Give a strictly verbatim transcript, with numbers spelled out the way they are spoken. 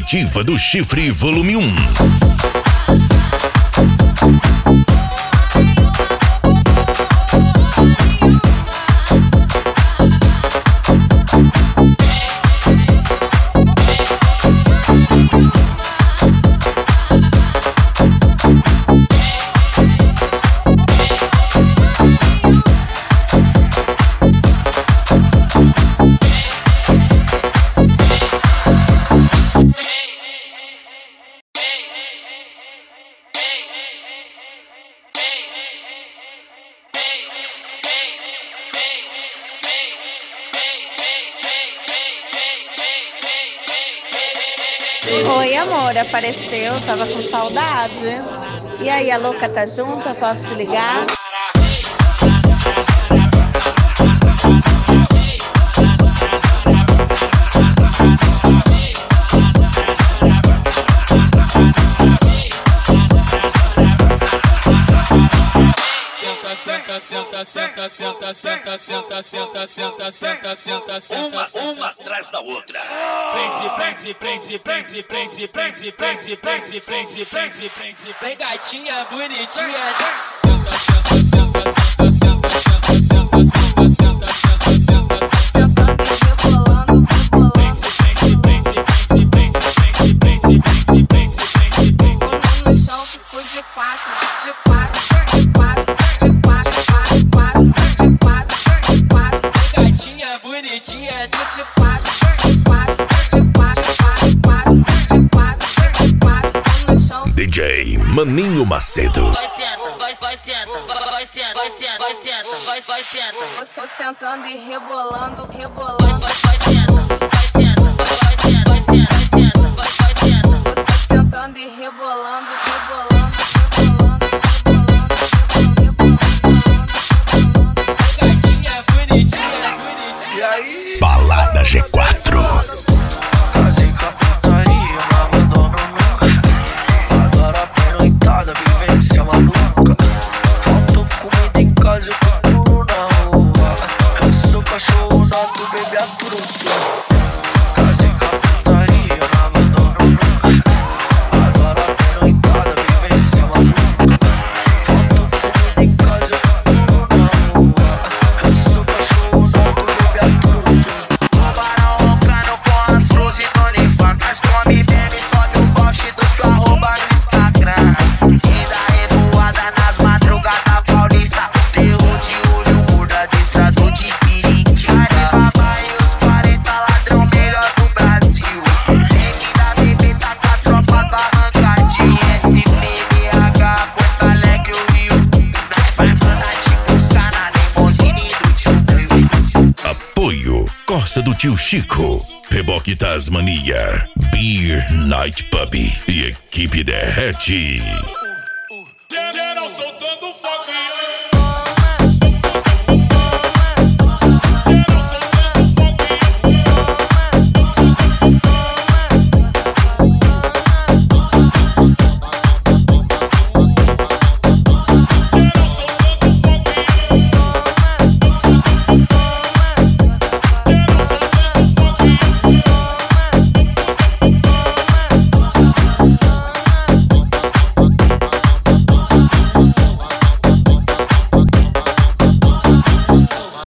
Comitiva do Chifre Volume um. Oi, amor, apareceu, tava com saudade. E aí, a louca tá junto? Eu posso te ligar? Senta, senta, senta, senta, senta, senta, senta, senta, senta, senta, senta, Uma, uma atrás da outra. Prende, prende, prende, prende, prende, prende, prende, prende, prende, prende, prende, vem gatinha bonitinha. Senta, senta, senta, senta, senta, senta, senta, senta, senta, senta, senta, Rebolando, rebolando. prende, prende, prende, prende, prende, prende, prende, prende, prende, prende. No chão ficou de quatro, de quatro, de quatro, de quatro, de quatro, de quatro, de quatro. Gatinha bonitinha. De quatro, de quatro, de quatro, de quatro, de quatro, de quatro. No chão. D J Maninho Macedo. Vai senta, vai, vai senta, vai, vai senta, vai senta, vai senta, vai, vai senta. Você sentando e rebolando, Vai, rebolando. vai, vai senta, vai senta, vai senta, vai senta, vai senta, vai, vai senta. Você sentando e rebolando, rebolando, rebolando, rebolando, rebolando. Gatinha bonitinha, bonitinha. Balada G quatro. Casei com a putaria, mas abandono nunca. Adoro a pernoitada, vivência maluca. Faltou comida em casa, eu procuro na rua. Eu sou cachorro nato, bebê aturo sua. Casei com a putaria, mas abandono nunca. Adoro a pernoitada, vivência maluca. Faltou comida em casa, eu procuro na rua. Eu sou cachorro nato, bebê aturo sua. Tubarão roncando com as flores e Tony Fan. Nós come, bebe, sobe o voucher do seu arroba no Instagram. E da revoada nas madrugadas paulista. Terror de olho, gorda destrador de periquita. Papai e os quarenta ladrão melhor do Brasil. Negue da bebê tá com a tropa do arrancadinho. S P B H, Porto Alegre, o Rio. Nós vai mandar te buscar na limousine do tio Fio. Apoio Corsa do Tio Chico. Reboque Tasmania. Beer Night Pub. E equipe Derrete.